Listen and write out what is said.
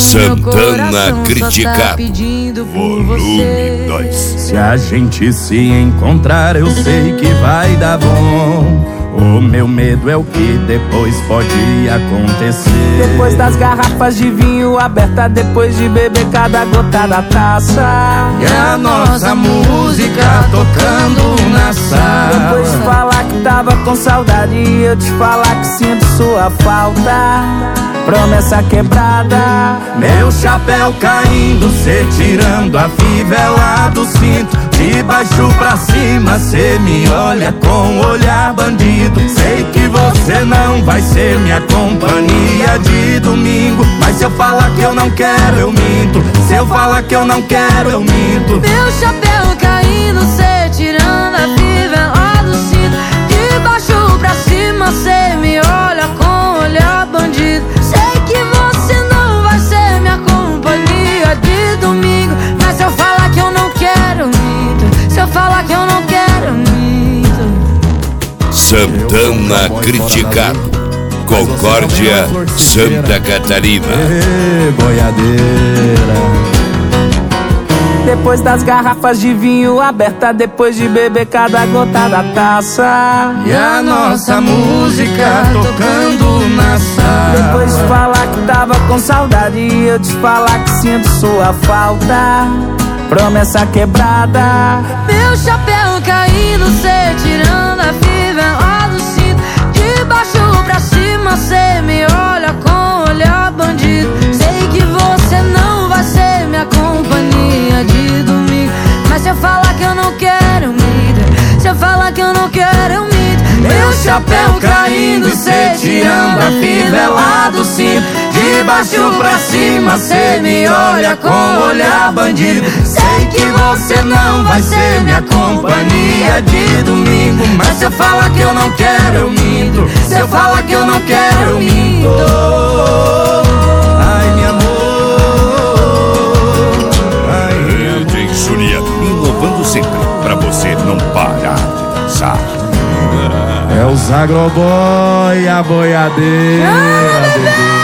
Santana Criticado, volume 2. Se a gente se encontrar, eu sei que vai dar bom. O meu medo é o que depois pode acontecer. Depois das garrafas de vinho aberta, depois de beber cada gota da taça, e a nossa música tocando na sala. depois de falar que tava com saudade e eu te falar que sinto sua falta. Promessa quebrada, meu chapéu caindo, cê tirando a fivela do cinto. De baixo pra cima, cê me olha com olhar bandido. Sei que você não vai ser minha companhia de domingo, mas se eu falar que eu não quero, eu minto. Se eu falar que eu não quero, eu minto. Meu chapéu caindo, cê tirando a fivela do cinto. De baixo pra cima, cê me olha com olhar bandido. Sei que você não vai ser minha companhia de domingo, mas se eu falar que eu não quero, eu minto. Se eu falar que eu não quero, eu minto. Santana Criticado, Concórdia, Santa Catarina. Boiadeira. depois das garrafas de vinho aberta, depois de beber cada gota da taça, E a nossa música tocando na sala. depois de falar que tava com saudade e eu te falar que sinto sua falta. Promessa quebrada, Meu chapéu caindo, cê tirando a fivela do cinto. De baixo pra cima, cê me olha com olhar bandido. Sei que você não vai ser minha companhia de domingo, mas se eu falar que eu não quero, eu minto. Se eu falar que eu não quero, eu minto. Meu chapéu caindo, cê tirando a fivela do cinto. De baixo pra cima, cê me olha com olhar bandido. Sei que você não vai ser minha companhia de domingo, mas se eu falar que eu não quero, eu minto. Se eu falar que eu não quero, eu minto. Ai, meu amor. Ai, DJ Surya, inovando sempre pra você não parar de dançar. é o Zagroboy, a boiadeira, bebê.